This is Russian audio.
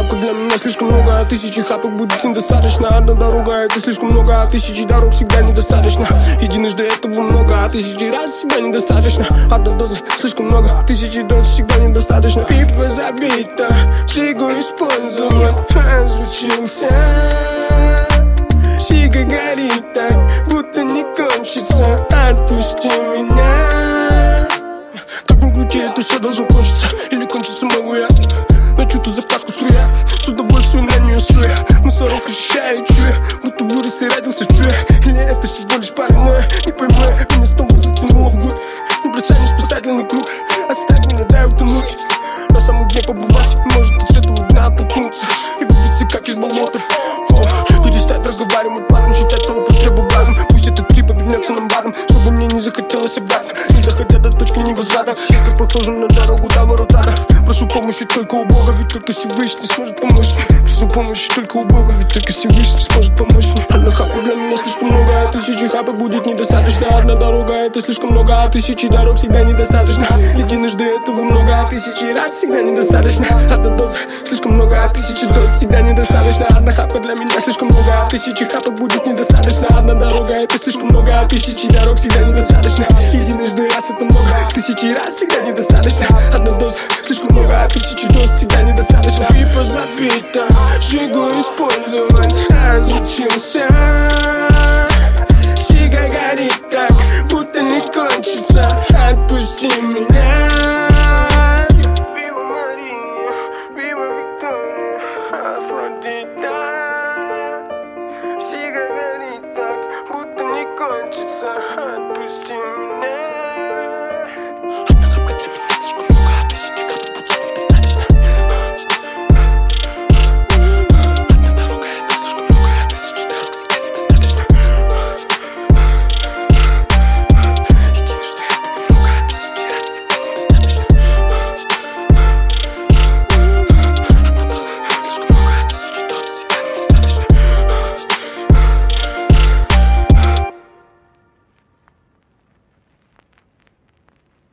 хапок для меня слишком много, а тысячи хапок будет недостаточно. Одна дорога — это слишком много, а тысячи дорог всегда недостаточно. Единожды этого много, а тысячи раз всегда недостаточно. Одна доза слишком много, а тысячи доз всегда недостаточно. Пиво забита, сигу использовать, разучился. Сига горит так, будто не кончится. Отпусти меня. Как ни крути, это все должно кончиться. Или кончиться могу я, но чью-то закладку струя, с удовольствием на нее струя. Мусорок ощущаю, чуя, будто вырос и родился в чуя. Или это всего лишь паранойя, не пойму я, меня снова затянуло вглубь. Не бросай мне спасательный круг, оставь меня, дай утонуть. На самом дне побывать, может от этого дна оттолкнуться и выбиться как из болота. Перестать разговаривать матом, считать свою потребу благом. Пусть этот трип обернется нам бадом, чтобы мне не захотелось обратно, не доходя до точки невозврата. Я как похожа на дорогу до ворот ада. Прошу помощи только у Бога, ведь только Всевышний сможет помочь мне. Прошу помощи только у Бога, ведь только Всевышний сможет помочь мне. Одна хапа для меня слишком много, а тысячи хапок будет недостаточно. Одна дорога — это слишком много, а тысячи дорог всегда недостаточно. Единожды этого много, а тысячи раз всегда недостаточно. Одна доза слишком много, а тысячи доз всегда недостаточно. Одна хапа для меня слишком много, а тысячи хапок будет недостаточно. Одна дорога — это слишком много, а тысячи дорог всегда недостаточно. Единожды раз это много, тысячи раз всегда недостаточно. Одна доза слишком много, а тысячи доз всегда недостаточно. Пиво забита, жигу использовать, разучился. Сига горит так, будто не кончится. Отпусти меня.